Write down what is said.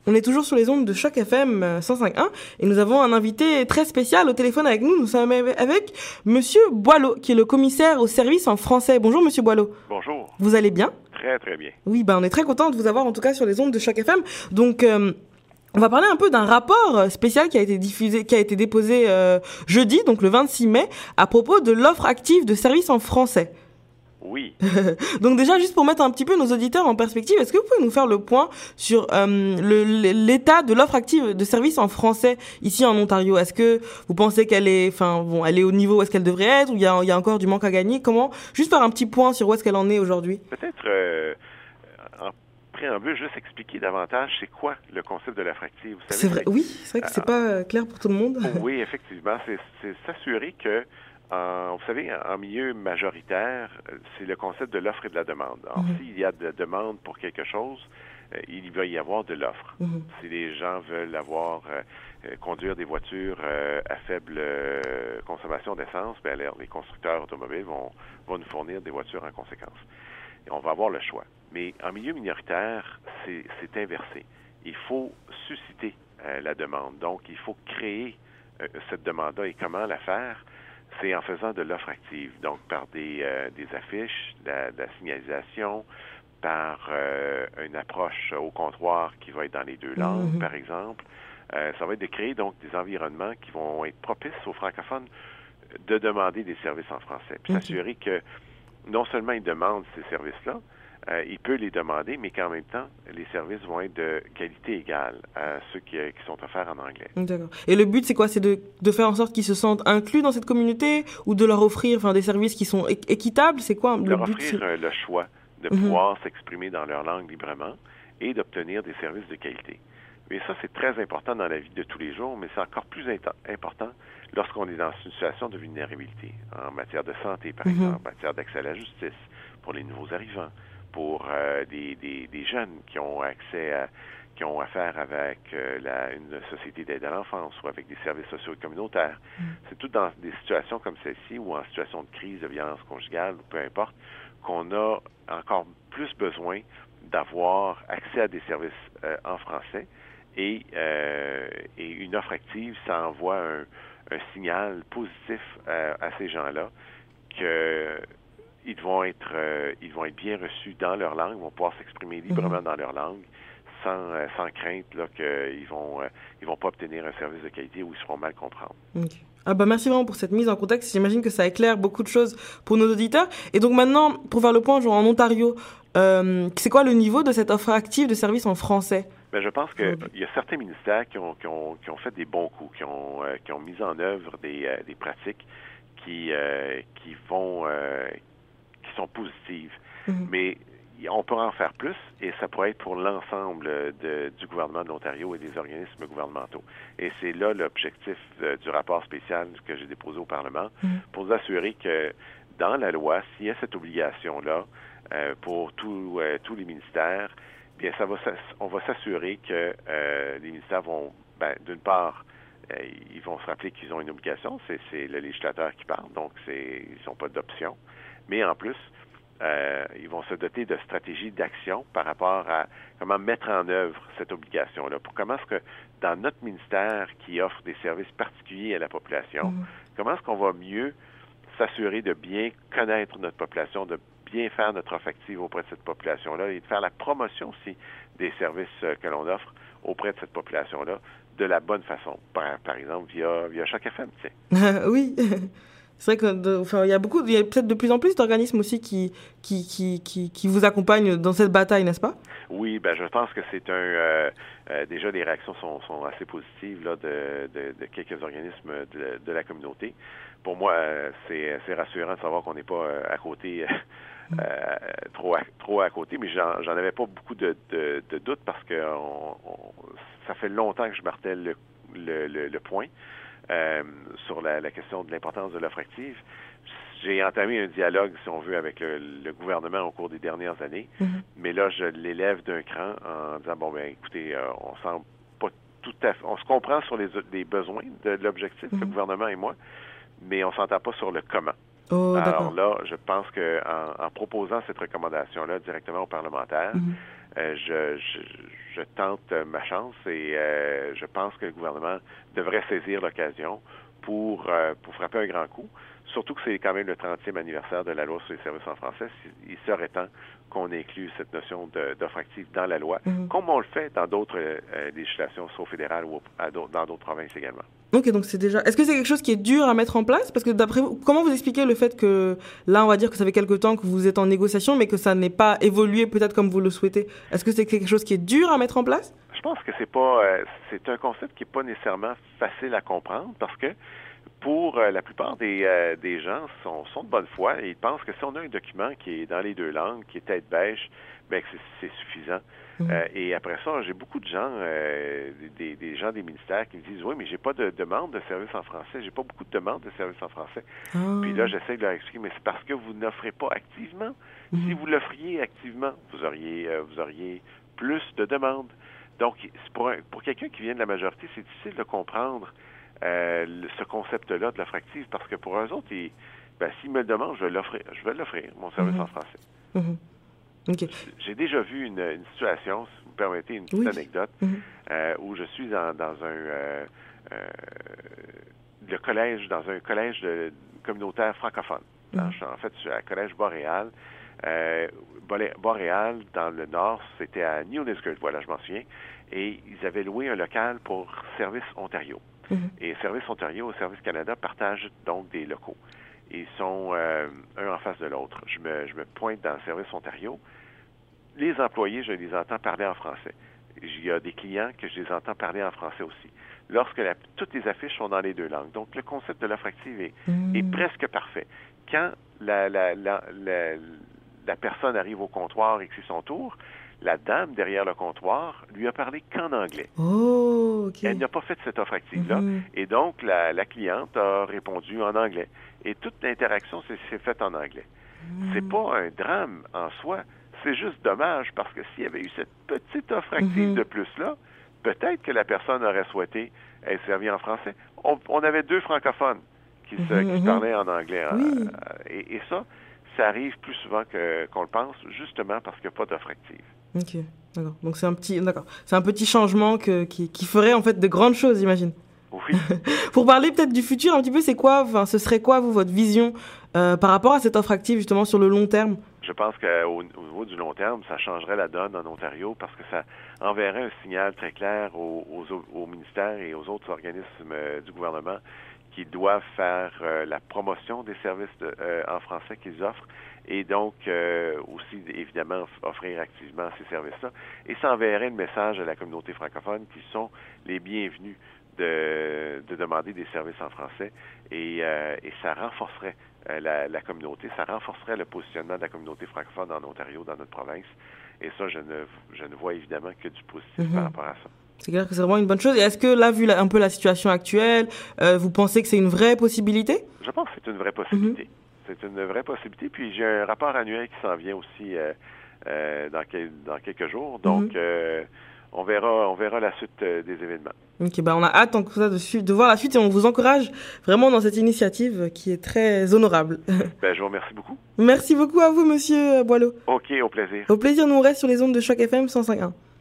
On est toujours sur les ondes de Choc FM 105.1 et nous avons un invité très spécial au téléphone avec nous. Nous sommes avec Monsieur Boileau, qui est le commissaire au service en français. Bonjour Monsieur Boileau. Bonjour. Vous allez bien? Très très bien. Oui, on est très content de vous avoir en tout cas sur les ondes de Choc FM. Donc on va parler un peu d'un rapport spécial qui a été déposé jeudi, donc le 26 mai, à propos de l'offre active de services en français. Oui. Donc déjà, juste pour mettre un petit peu nos auditeurs en perspective, est-ce que vous pouvez nous faire le point sur l'état de l'offre active de services en français ici en Ontario? Est-ce que vous pensez qu'elle est, elle est au niveau où est-ce qu'elle devrait être, ou il y a encore du manque à gagner? Comment? Juste faire un petit point sur où est-ce qu'elle en est aujourd'hui. Peut-être en préambule, juste expliquer davantage c'est quoi le concept de l'offre active. Vous savez, c'est vrai, oui, c'est vrai que c'est pas clair pour tout le monde. Oui, effectivement, c'est s'assurer que vous savez, en milieu majoritaire, c'est le concept de l'offre et de la demande. Alors, s'il y a de la demande pour quelque chose, il va y avoir de l'offre. Si les gens veulent conduire des voitures à faible consommation d'essence, bien, alors, les constructeurs automobiles vont nous fournir des voitures en conséquence. Et on va avoir le choix. Mais en milieu minoritaire, c'est inversé. Il faut susciter la demande. Donc, il faut créer cette demande-là. Et comment la faire? C'est en faisant de l'offre active, donc par des affiches, de la signalisation, par une approche au comptoir qui va être dans les deux langues, par exemple. Ça va être de créer donc des environnements qui vont être propices aux francophones de demander des services en français. Puis s'assurer que non seulement ils demandent ces services-là, il peut les demander, mais qu'en même temps, les services vont être de qualité égale à ceux qui sont offerts en anglais. D'accord. Et le but, c'est quoi? C'est de faire en sorte qu'ils se sentent inclus dans cette communauté, ou de leur offrir des services qui sont équitables? C'est quoi de le leur but? Offrir le choix de pouvoir s'exprimer dans leur langue librement et d'obtenir des services de qualité. Mais ça, c'est très important dans la vie de tous les jours, mais c'est encore plus important lorsqu'on est dans une situation de vulnérabilité, en matière de santé, par exemple, en matière d'accès à la justice, pour les nouveaux arrivants, pour des jeunes qui ont affaire avec une société d'aide à l'enfance ou avec des services sociaux et communautaires. C'est tout dans des situations comme celle-ci ou en situation de crise, de violence conjugale, ou peu importe, qu'on a encore plus besoin d'avoir accès à des services en français et une offre active, ça envoie un signal positif à ces gens-là que ils vont être bien reçus dans leur langue, vont pouvoir s'exprimer librement dans leur langue, sans crainte là, qu'ils vont pas obtenir un service de qualité ou ils se feront mal comprendre. Okay. Merci vraiment pour cette mise en contexte. J'imagine que ça éclaire beaucoup de choses pour nos auditeurs. Et donc maintenant, pour faire le point, en Ontario, c'est quoi le niveau de cette offre active de services en français? Bien, je pense qu'il y a certains ministères qui ont fait des bons coups, qui ont mis en œuvre des pratiques qui sont positives. Mais on peut en faire plus et ça pourrait être pour l'ensemble du gouvernement de l'Ontario et des organismes gouvernementaux. Et c'est là l'objectif du rapport spécial que j'ai déposé au Parlement pour nous assurer que dans la loi, s'il y a cette obligation-là pour tous les ministères, bien on va s'assurer que les ministères vont, d'une part, ils vont se rappeler qu'ils ont une obligation, c'est le législateur qui parle, donc ils n'ont pas d'option. Mais en plus, ils vont se doter de stratégies d'action par rapport à comment mettre en œuvre cette obligation-là. Pour comment est-ce que, dans notre ministère qui offre des services particuliers à la population, comment est-ce qu'on va mieux s'assurer de bien connaître notre population, de bien faire notre offre active auprès de cette population-là et de faire la promotion aussi des services que l'on offre auprès de cette population-là de la bonne façon. Par exemple, via Choc FM, tu sais. Oui. C'est vrai que il y a peut-être de plus en plus d'organismes aussi qui vous accompagnent dans cette bataille, n'est-ce pas? Oui, je pense que c'est déjà les réactions sont assez positives là de quelques organismes de la communauté. Pour moi, c'est rassurant de savoir qu'on n'est pas à côté trop à côté, mais j'en avais pas beaucoup de doutes parce que ça fait longtemps que je martèle le point. Sur la question de l'importance de l'offre active. J'ai entamé un dialogue, si on veut, avec le gouvernement au cours des dernières années, mais là, je l'élève d'un cran en disant, écoutez, on semble pas tout à fait... On se comprend sur les besoins de l'objectif, le gouvernement et moi, mais on s'entend pas sur le comment. Alors là, je pense qu'en proposant cette recommandation-là directement aux parlementaires, Je tente ma chance et je pense que le gouvernement devrait saisir l'occasion pour frapper un grand coup. Surtout que c'est quand même le 30e anniversaire de la loi sur les services en français. Il serait temps qu'on inclue cette notion d'offre active dans la loi, comme on le fait dans d'autres législations, soit au fédéral ou dans d'autres provinces également. Ok, donc c'est déjà... Est-ce que c'est quelque chose qui est dur à mettre en place? Parce que d'après vous, comment vous expliquez le fait que, là, on va dire que ça fait quelque temps que vous êtes en négociation, mais que ça n'ait pas évolué peut-être comme vous le souhaitez? Est-ce que c'est quelque chose qui est dur à mettre en place? Je pense que c'est un concept qui n'est pas nécessairement facile à comprendre parce que pour la plupart des gens sont de bonne foi et ils pensent que si on a un document qui est dans les deux langues, qui est tête bêche, ben que c'est suffisant. Et après ça, j'ai beaucoup de gens, des gens des ministères qui me disent oui, mais j'ai pas de demande de service en français, j'ai pas beaucoup de demandes de service en français. Puis là, j'essaie de leur expliquer, mais c'est parce que vous n'offrez pas activement. Si vous l'offriez activement, vous auriez plus de demandes. Donc, pour quelqu'un qui vient de la majorité, c'est difficile de comprendre ce concept-là de l'offre active, parce que pour eux autres, s'ils me le demandent, je vais l'offrir, mon service en français. Okay. J'ai déjà vu une situation, si vous me permettez une petite anecdote, où je suis dans un collège communautaire francophone. En fait, je suis à collège Boréal. Boréal, dans le nord, c'était à New Liskeard, voilà, je m'en souviens, et ils avaient loué un local pour Service Ontario. Et Service Ontario et Service Canada partagent donc des locaux. Ils sont un en face de l'autre. Je me pointe dans Service Ontario. Les employés, je les entends parler en français. Il y a des clients que je les entends parler en français aussi. Lorsque toutes les affiches sont dans les deux langues. Donc, le concept de l'offre active est presque parfait. Quand la personne arrive au comptoir et que c'est son tour, la dame derrière le comptoir lui a parlé qu'en anglais. Oh, okay. Elle n'a pas fait cette offre active-là. Et donc, la cliente a répondu en anglais. Et toute l'interaction s'est faite en anglais. C'est pas un drame en soi. C'est juste dommage parce que s'il y avait eu cette petite offre active de plus-là, peut-être que la personne aurait souhaité être servie en français. On avait deux francophones qui parlaient en anglais. Et ça arrive plus souvent qu'on le pense, justement parce qu'il n'y a pas d'offre active. Ok, d'accord. Donc c'est un petit changement qui ferait en fait de grandes choses, j'imagine. Oui. Pour parler peut-être du futur un petit peu, ce serait quoi votre vision par rapport à cette offre active justement sur le long terme? Je pense qu'au niveau du long terme, ça changerait la donne en Ontario parce que ça enverrait un signal très clair aux ministères et aux autres organismes du gouvernement qui doivent faire la promotion des services en français qu'ils offrent et donc aussi, évidemment, offrir activement ces services-là. Et ça enverrait le message à la communauté francophone qui sont les bienvenus de demander des services en français et ça renforcerait la communauté, ça renforcerait le positionnement de la communauté francophone en Ontario, dans notre province. Et ça, je ne vois évidemment que du positif par rapport à ça. C'est clair que c'est vraiment une bonne chose. Et est-ce que là, vu un peu la situation actuelle, vous pensez que c'est une vraie possibilité? Je pense que c'est une vraie possibilité. C'est une vraie possibilité. Puis j'ai un rapport annuel qui s'en vient aussi dans quelques jours. Donc, on verra la suite des événements. Ok, on a hâte en tout cas de voir la suite et on vous encourage vraiment dans cette initiative qui est très honorable. Je vous remercie beaucoup. Merci beaucoup à vous, monsieur Boileau. OK, au plaisir. Au plaisir, nous on reste sur les ondes de Choc FM 105.1.